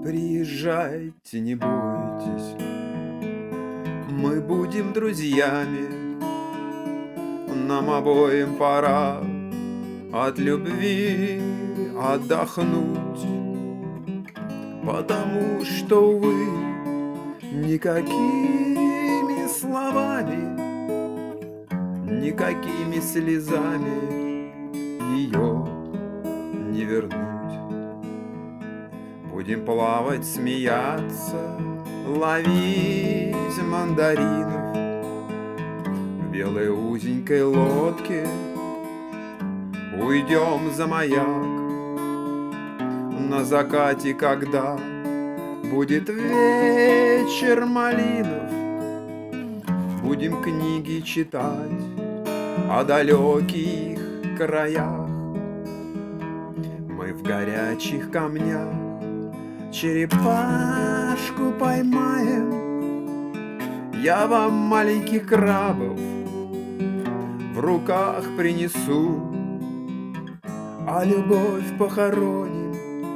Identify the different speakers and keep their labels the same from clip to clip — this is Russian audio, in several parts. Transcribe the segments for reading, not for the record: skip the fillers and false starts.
Speaker 1: Приезжайте, не бойтесь, мы будем друзьями. Нам обоим пора от любви отдохнуть, потому что, увы, никакими словами, никакими слезами ее не вернуть. Будем плавать, смеяться, ловить мандаринов в белой узенькой лодке. Уйдем за маяк на закате, когда будет вечер малинов. Будем книги читать о далеких краях. Мы в горячих камнях черепашку поймаем. Я вам маленьких крабов в руках принесу, а любовь похороним,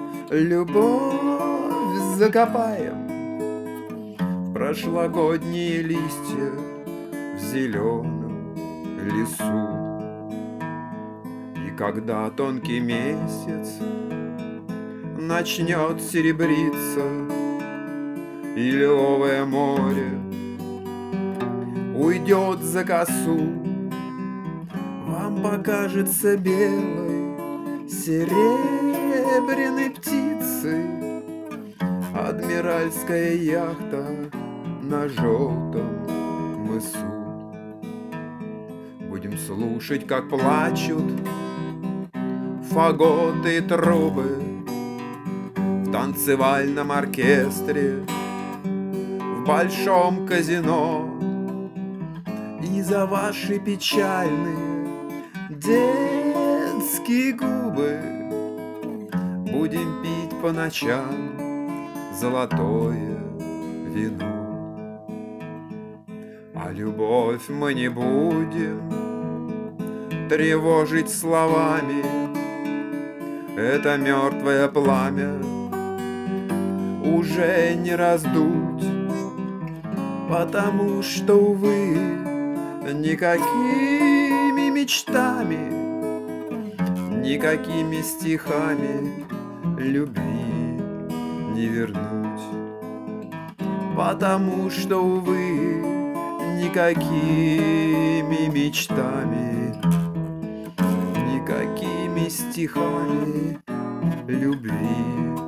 Speaker 1: любовь закопаем в прошлогодние листья в зеленом лесу. И когда тонкий месяц начнет серебриться и лиловое море уйдет за косу, вам покажется белой серебряной птицей адмиральская яхта на желтом мысу. Будем слушать, как плачут фаготы и трубы в танцевальном оркестре в большом казино. И за ваши печальные детские губы будем пить по ночам золотое вино. А любовь мы не будем тревожить словами. Это мертвое пламя уже не раздуть, потому что, увы, никакими мечтами, никакими стихами любви не вернуть, потому что, увы, никакими мечтами, никакими стихами любви